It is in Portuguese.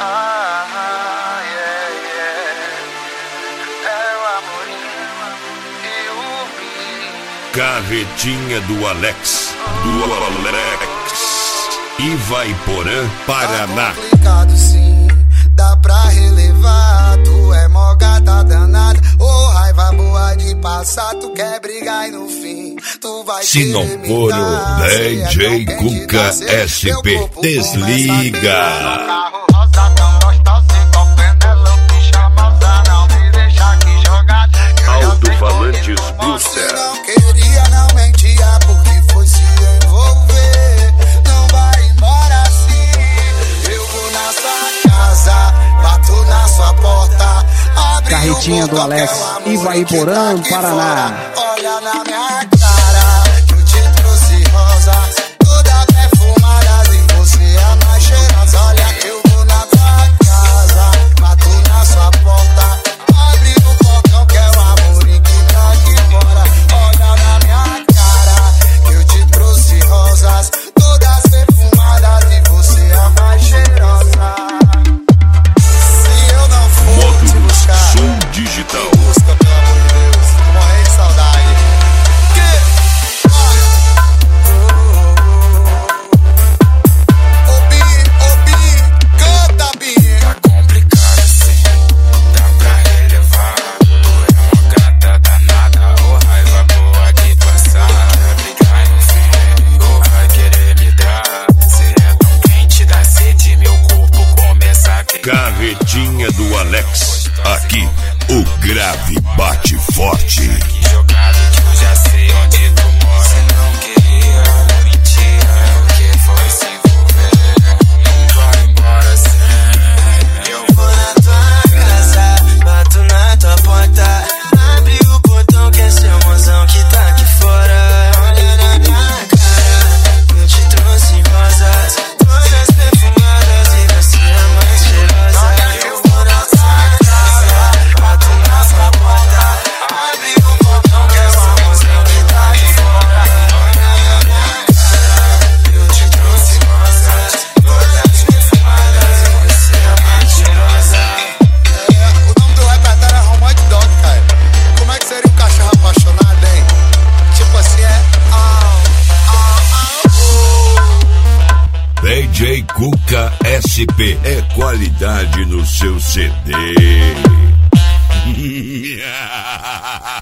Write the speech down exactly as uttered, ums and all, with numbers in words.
Ah, yeah, yeah. É o Amorim e o Bi. Carretinha do Alex, do Alex. Ivaiporã, Paraná. Tá complicado sim, dá pra relevar. Tu é mó gata danada, ô oh, raiva boa de passar. Tu quer brigar e no fim tu vai se não for o D J Cuca S P, desliga. Alto-falantes Booster. Não queria, não mentia, porque foi se envolver. Não vai embora assim. Eu vou na sua casa, bato na sua porta. Carretinha do Alex, Ivaiporã, Paraná. Olha na minha cara, que eu te trouxe rosas, toda perfumada, e você é a mais cheirosa. Olha que eu vou na tua casa, bato na sua porta, abre o portão que é o Amorim que tá aqui fora. Olha na minha cara, que eu te trouxe rosas, todas perfumadas, e você é a mais cheirosa. Se eu não for te buscar, Som Digital. busca, pelo amor de Deus, tô morrendo de saudade. Ô Bi, ô Bi, canta Bi. Tá complicado assim, dá pra relevar. Tu é uma gata danada, ô raiva boa de passar. Brigar no fim, ou vai querer me dar. Cê é tão quente, dá sede, meu corpo começa a queimar. Carretinha do Alex, aqui o grave bate forte. Que jogado que eu já sei onde tu mora. Cê não queria, mentira, porque foi se envolver. Não vai embora sem. Eu vou na tua casa, bato na tua porta, abre o portão que é seu mozão que tá aqui fora. Olha na minha cara, eu te trouxe rosas, todas perfumadas, e você é a mais cheirosa. Eu vou na tua casa, bato na sua porta, abre o portão que é seu mozão que tá aqui fora. Olha na minha cara, eu te trouxe rosas, todas perfumadas, e você é a mais cheirosa. É, o nome do repertório é Romance Dog, cara. Como é que seria um cachorro apaixonado, hein? Tipo assim, é. Ah, ah, ah, D J Cuca S P é qualidade no seu C D.